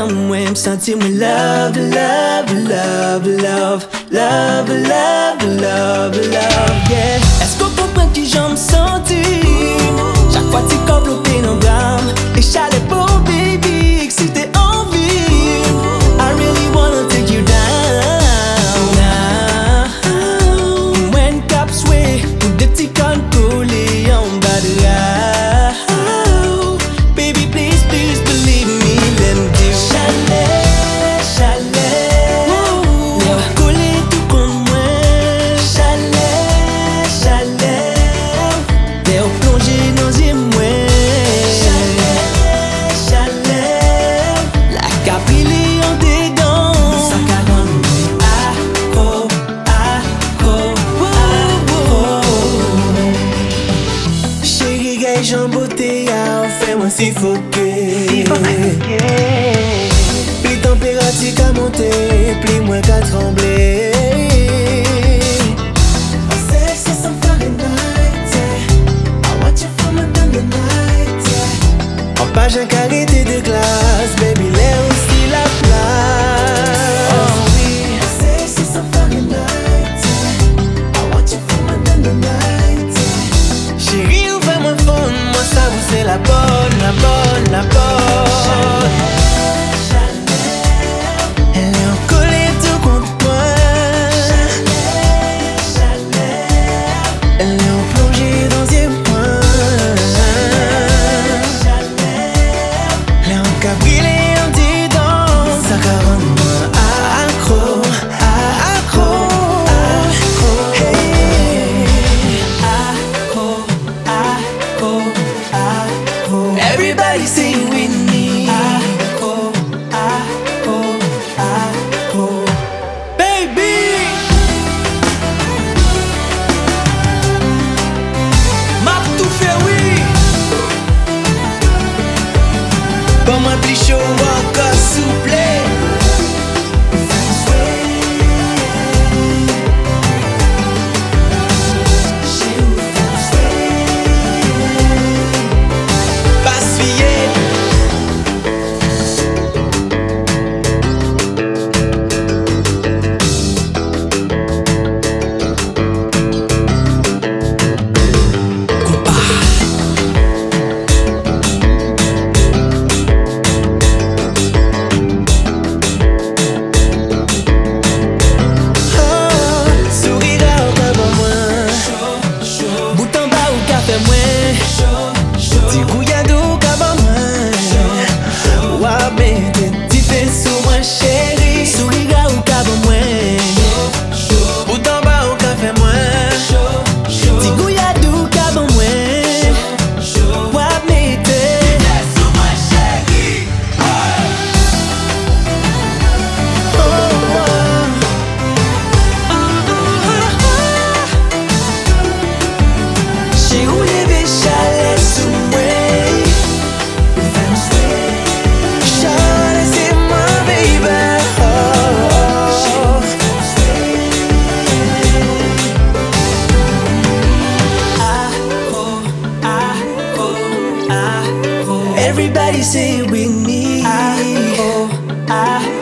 dans moi, me sentir moi love, love, love, love, love, love, love, love, yeah. Est-ce qu'on comprend qui j'en me sentis? Chaque fois tu enveloppé dans gamme et chalet pour baby, excité envie. I really wanna take you down. Now, when caps way, pour des petits cannes collés en bas de la. Baby, please, please believe me, let me do chalet, chalet. Léo collé tout contre moi. Chalet, chalet. Léo plongé dans les mois. Chalet, chalet. La capille en dedans. Ça calme accro, accro, accro. Chérie, gars, j'en beauté, fais-moi suffoquer. Plus température qu'à monter, plus moins qu'à trembler. Oh, c'est some Fahrenheit, yeah. I want you from the night, yeah. En page un carité de glace, baby, l'air aussi la place. Oh oui, c'est some Fahrenheit, yeah. I want you from the night, yeah. Chérie, ouvre-moi fond, moi ça vous c'est la bonne, la bonne, la bonne. Elle est en collée tout contre moi. Elle est en plongée dans ses poings. Elle est en cabrilé en dedans. Ça rend moi accro, accro, accro. Hey. Accro, accro, accro. Everybody sing with me. Accro, accro, accro. Baby. M'a tout fait, oui. Pas moins plus chaud, encore souple. Everybody say it with me. Accro, accro.